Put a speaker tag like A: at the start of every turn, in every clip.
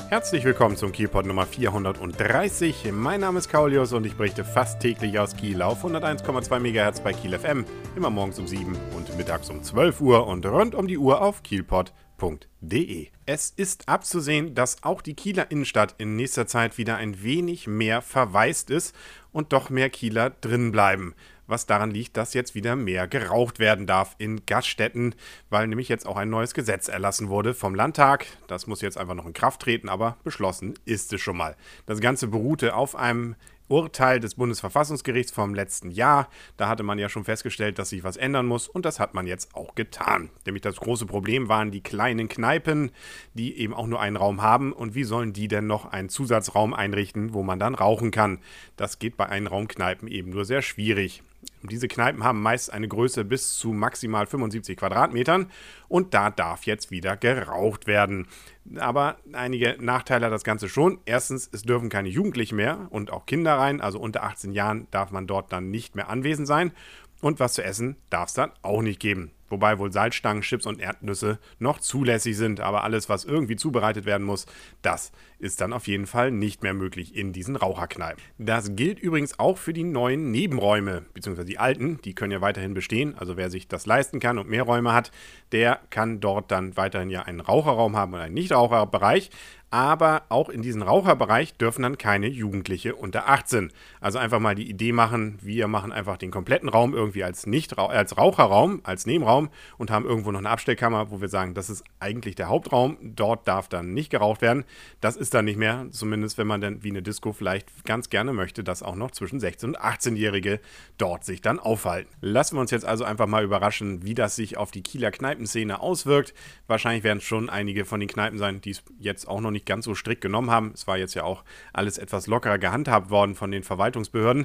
A: Herzlich willkommen zum Kielpot Nummer 430. Mein Name ist Kaulius und ich berichte fast täglich aus Kiel auf 101,2 MHz bei Kiel FM, immer morgens um 7 und mittags um 12 Uhr und rund um die Uhr auf kielpot.de. Es ist abzusehen, dass auch die Kieler Innenstadt in nächster Zeit wieder ein wenig mehr verwaist ist und doch mehr Kieler drin bleiben. Was daran liegt, dass jetzt wieder mehr geraucht werden darf in Gaststätten, weil nämlich jetzt auch ein neues Gesetz erlassen wurde vom Landtag. Das muss jetzt einfach noch in Kraft treten, aber beschlossen ist es schon mal. Das Ganze beruhte auf einem Urteil des Bundesverfassungsgerichts vom letzten Jahr. Da hatte man ja schon festgestellt, dass sich was ändern muss und das hat man jetzt auch getan. Nämlich das große Problem waren die kleinen Kneipen, die eben auch nur einen Raum haben und wie sollen die denn noch einen Zusatzraum einrichten, wo man dann rauchen kann? Das geht bei Einraumkneipen eben nur sehr schwierig. Diese Kneipen haben meist eine Größe bis zu maximal 75 Quadratmetern und da darf jetzt wieder geraucht werden. Aber einige Nachteile hat das Ganze schon. Erstens, es dürfen keine Jugendlichen mehr und auch Kinder rein, also unter 18 Jahren darf man dort dann nicht mehr anwesend sein. Und was zu essen darf es dann auch nicht geben. Wobei wohl Salzstangen, Chips und Erdnüsse noch zulässig sind. Aber alles, was irgendwie zubereitet werden muss, das ist dann auf jeden Fall nicht mehr möglich in diesen Raucherkneipen. Das gilt übrigens auch für die neuen Nebenräume, beziehungsweise die alten. Die können ja weiterhin bestehen. Also wer sich das leisten kann und mehr Räume hat, der kann dort dann weiterhin ja einen Raucherraum haben und einen Nichtraucherbereich. Aber auch in diesem Raucherbereich dürfen dann keine Jugendliche unter 18. Also einfach mal die Idee machen, wir machen einfach den kompletten Raum irgendwie als Raucherraum, als Nebenraum und haben irgendwo noch eine Abstellkammer, wo wir sagen, das ist eigentlich der Hauptraum, dort darf dann nicht geraucht werden. Das ist dann nicht mehr, zumindest wenn man dann wie eine Disco vielleicht ganz gerne möchte, dass auch noch zwischen 16- und 18-Jährige dort sich dann aufhalten. Lassen wir uns jetzt also einfach mal überraschen, wie das sich auf die Kieler Kneipenszene auswirkt. Wahrscheinlich werden es schon einige von den Kneipen sein, die es jetzt auch noch nicht ganz so strikt genommen haben. Es war jetzt ja auch alles etwas lockerer gehandhabt worden von den Verwaltungsbehörden.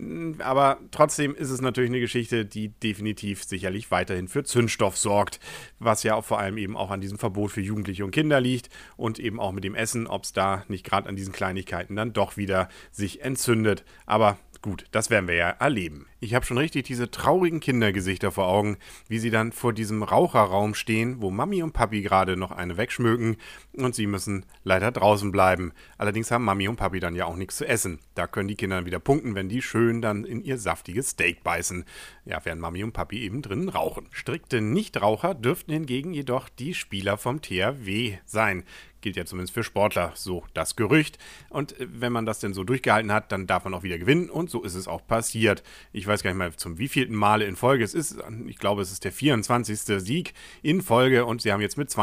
A: Aber trotzdem ist es natürlich eine Geschichte, die definitiv sicherlich weiterhin für Zündstoff sorgt. Was ja auch vor allem eben auch an diesem Verbot für Jugendliche und Kinder liegt und eben auch mit dem Essen, ob es da nicht gerade an diesen Kleinigkeiten dann doch wieder sich entzündet. Aber gut, das werden wir ja erleben. Ich habe schon richtig diese traurigen Kindergesichter vor Augen, wie sie dann vor diesem Raucherraum stehen, wo Mami und Papi gerade noch eine wegschmöken und sie müssen leider draußen bleiben. Allerdings haben Mami und Papi dann ja auch nichts zu essen. Da können die Kinder dann wieder punkten, wenn die schön dann in ihr saftiges Steak beißen. Ja, während Mami und Papi eben drinnen rauchen. Strikte Nichtraucher dürften hingegen jedoch die Spieler vom THW sein. Gilt ja zumindest für Sportler, so das Gerücht. Und wenn man das denn so durchgehalten hat, dann darf man auch wieder gewinnen und so ist es auch passiert. Ich weiß gar nicht mal zum wievielten Male in Folge es ist. Ich glaube, es ist der 24. Sieg in Folge und sie haben jetzt mit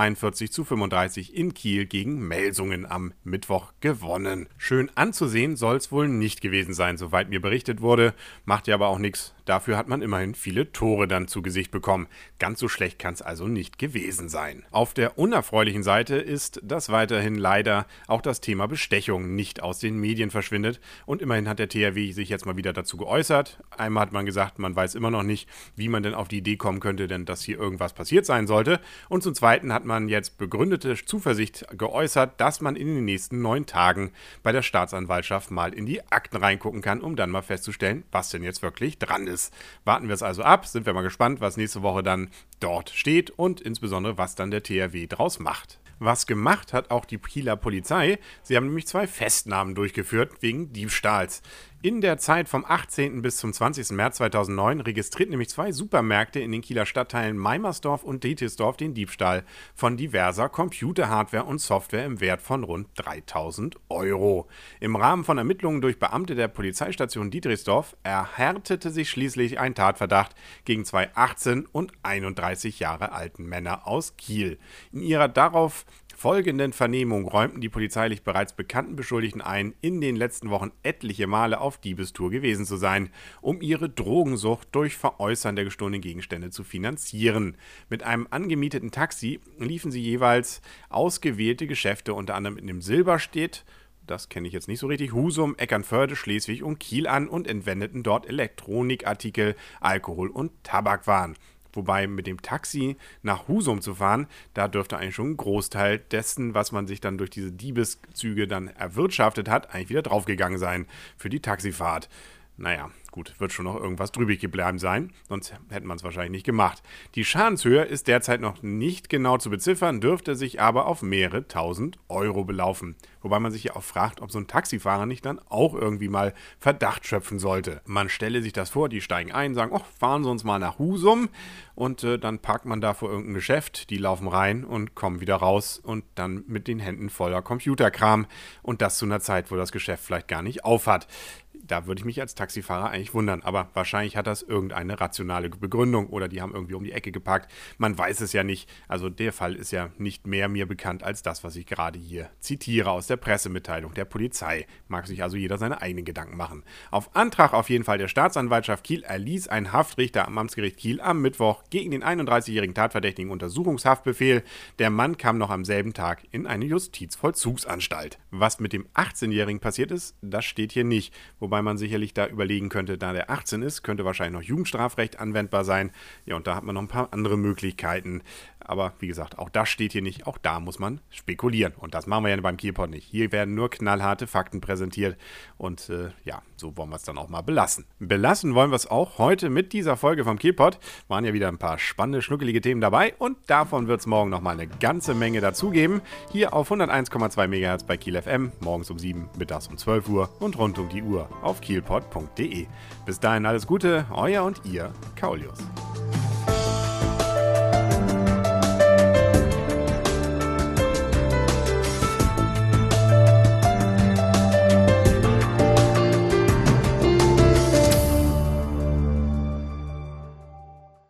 A: 42:35 in Kiel gegen Melsungen am Mittwoch gewonnen. Schön anzusehen soll es wohl nicht gewesen sein, soweit mir berichtet wurde. Macht ja aber auch nichts. Dafür hat man immerhin viele Tore dann zu Gesicht bekommen. Ganz so schlecht kann es also nicht gewesen sein. Auf der unerfreulichen Seite ist, dass weiterhin leider auch das Thema Bestechung nicht aus den Medien verschwindet. Und immerhin hat der THW sich jetzt mal wieder dazu geäußert. Einmal hat man gesagt, man weiß immer noch nicht, wie man denn auf die Idee kommen könnte, denn dass hier irgendwas passiert sein sollte. Und zum Zweiten hat man jetzt begründete Zuversicht geäußert, dass man in den nächsten 9 Tagen bei der Staatsanwaltschaft mal in die Akten reingucken kann, um dann mal festzustellen, was denn jetzt wirklich dran ist. Warten wir es also ab, sind wir mal gespannt, was nächste Woche dann dort steht und insbesondere, was dann der THW draus macht. Was gemacht hat auch die Kieler Polizei, sie haben nämlich 2 Festnahmen durchgeführt wegen Diebstahls. In der Zeit vom 18. bis zum 20. März 2009 registrierten nämlich 2 Supermärkte in den Kieler Stadtteilen Meimersdorf und Dittersdorf den Diebstahl von diverser Computerhardware und Software im Wert von rund 3.000 Euro. Im Rahmen von Ermittlungen durch Beamte der Polizeistation Dittersdorf erhärtete sich schließlich ein Tatverdacht gegen 2 18 und 31 Jahre alten Männer aus Kiel. In ihrer darauf folgenden Vernehmung räumten die polizeilich bereits bekannten Beschuldigten ein, in den letzten Wochen etliche Male auf Diebestour gewesen zu sein, um ihre Drogensucht durch Veräußern der gestohlenen Gegenstände zu finanzieren. Mit einem angemieteten Taxi liefen sie jeweils ausgewählte Geschäfte, unter anderem in dem Silberstedt, das kenne ich jetzt nicht so richtig, Husum, Eckernförde, Schleswig und Kiel an und entwendeten dort Elektronikartikel, Alkohol und Tabakwaren. Wobei mit dem Taxi nach Husum zu fahren, da dürfte eigentlich schon ein Großteil dessen, was man sich dann durch diese Diebeszüge dann erwirtschaftet hat, eigentlich wieder draufgegangen sein für die Taxifahrt. Naja, gut, wird schon noch irgendwas drübrig geblieben sein, sonst hätte man es wahrscheinlich nicht gemacht. Die Schadenshöhe ist derzeit noch nicht genau zu beziffern, dürfte sich aber auf mehrere tausend Euro belaufen. Wobei man sich ja auch fragt, ob so ein Taxifahrer nicht dann auch irgendwie mal Verdacht schöpfen sollte. Man stelle sich das vor, die steigen ein, sagen, fahren Sie uns mal nach Husum und dann parkt man da vor irgendein Geschäft, die laufen rein und kommen wieder raus und dann mit den Händen voller Computerkram und das zu einer Zeit, wo das Geschäft vielleicht gar nicht auf hat. Da würde ich mich als Taxifahrer eigentlich wundern, aber wahrscheinlich hat das irgendeine rationale Begründung oder die haben irgendwie um die Ecke geparkt. Man weiß es ja nicht. Also der Fall ist ja nicht mehr mir bekannt als das, was ich gerade hier zitiere aus der Pressemitteilung der Polizei. Mag sich also jeder seine eigenen Gedanken machen. Auf Antrag auf jeden Fall der Staatsanwaltschaft Kiel erließ ein Haftrichter am Amtsgericht Kiel am Mittwoch gegen den 31-jährigen Tatverdächtigen Untersuchungshaftbefehl. Der Mann kam noch am selben Tag in eine Justizvollzugsanstalt. Was mit dem 18-Jährigen passiert ist, das steht hier nicht. Wobei man sicherlich da überlegen könnte, da der 18 ist, könnte wahrscheinlich noch Jugendstrafrecht anwendbar sein. Ja, und da hat man noch ein paar andere Möglichkeiten. Aber wie gesagt, auch das steht hier nicht. Auch da muss man spekulieren. Und das machen wir ja beim Kielpot nicht. Hier werden nur knallharte Fakten präsentiert. Und so wollen wir es dann auch mal belassen. Belassen wollen wir es auch heute mit dieser Folge vom Kielpot. Waren ja wieder ein paar spannende, schnuckelige Themen dabei. Und davon wird es morgen nochmal eine ganze Menge dazugeben. Hier auf 101,2 MHz bei Kiel FM. Morgens um 7, mittags um 12 Uhr und rund um die Uhr auf kielpot.de. Bis dahin alles Gute, euer und ihr Kaulius.